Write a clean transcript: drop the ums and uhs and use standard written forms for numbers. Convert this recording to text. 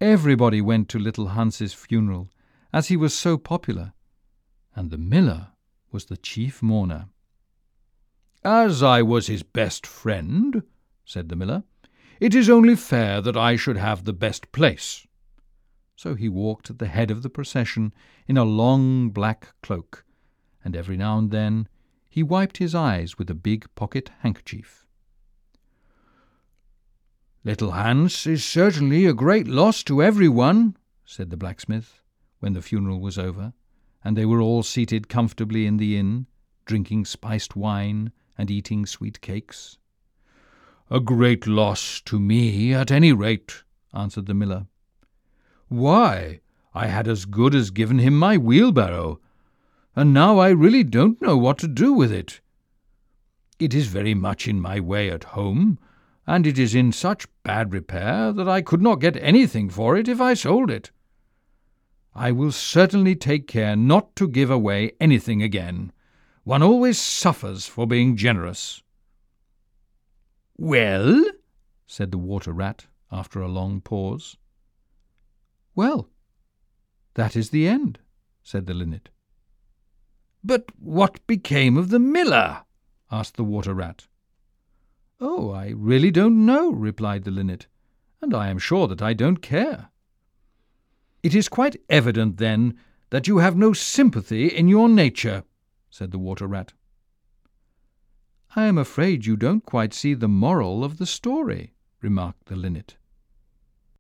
Everybody went to little Hans's funeral, as he was so popular, and the miller was the chief mourner. "As I was his best friend," said the miller, "it is only fair that I should have the best place." So he walked at the head of the procession in a long black cloak, and every now and then he wiped his eyes with a big pocket handkerchief. "Little Hans is certainly a great loss to everyone," said the blacksmith, when the funeral was over, and they were all seated comfortably in the inn, drinking spiced wine and eating sweet cakes. "A great loss to me, at any rate," answered the miller. "Why, I had as good as given him my wheelbarrow, and now I really don't know what to do with it. It is very much in my way at home, and it is in such bad repair that I could not get anything for it if I sold it. I will certainly take care not to give away anything again. One always suffers for being generous." "Well?" said the water-rat, after a long pause. "Well, that is the end," said the linnet. "But what became of the miller?" asked the water-rat. "Oh, I really don't know," replied the linnet, "and I am sure that I don't care." "It is quite evident, then, that you have no sympathy in your nature," said the water-rat. "I am afraid you don't quite see the moral of the story," remarked the linnet.